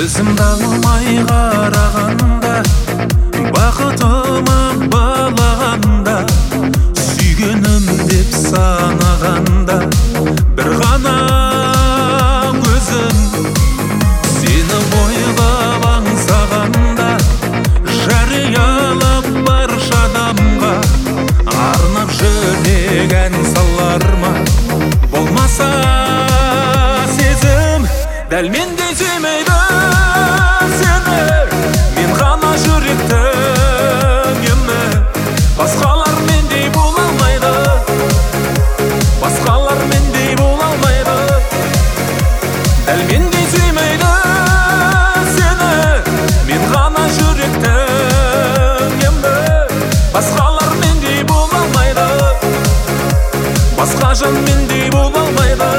Өзімді алмай қарағанда, бақытыма балағанда, сүйгенім деп санағанда, бір ғана өзім сені ойлап аңсағанда, жариялап барша адамға арнап жүрек ән салар ма? Болмаса сезім дәл мендей сүймейді сені, мен ғана жүректің емі. Басқалар мендей бола алмайды, басқалар мендей бола алмайды. Дәл мендей сүймейді сені, мен ғана жүректің емі. Басқалар мендей бола алмайды, басқа жан мендей бола алмайды.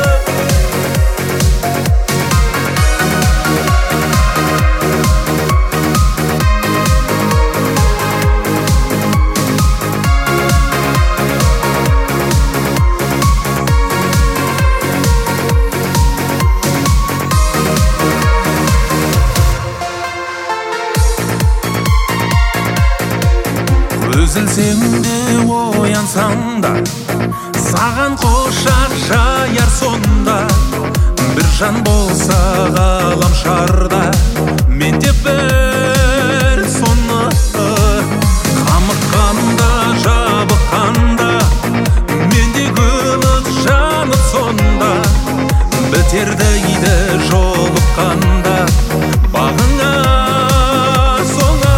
Үзілсең де оянсаң да, саған құшақ жаяр сонда. Бір жан болса ғалам шарда, мен де бір соны. Қамыққанда, жабыққанда, мендегі жанып сонда. Бітер дейді жолыққанда, бағыңа соңы.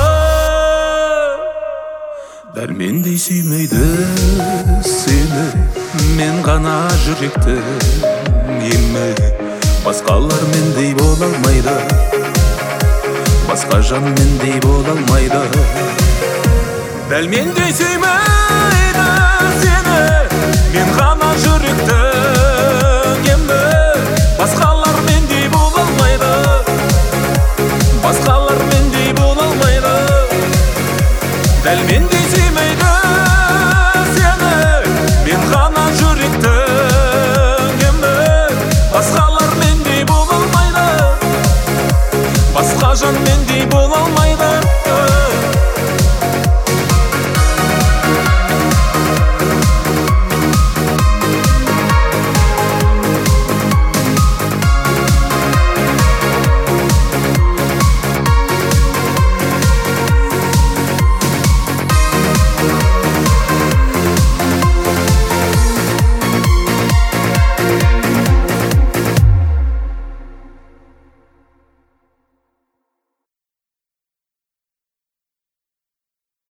Дәрмендей сүймейді сені, мен ғана жүректі емі. Басқалар мендей бола алмайды, басқа жан мендей бола алмайды. Дәл мендей сүймейді сені,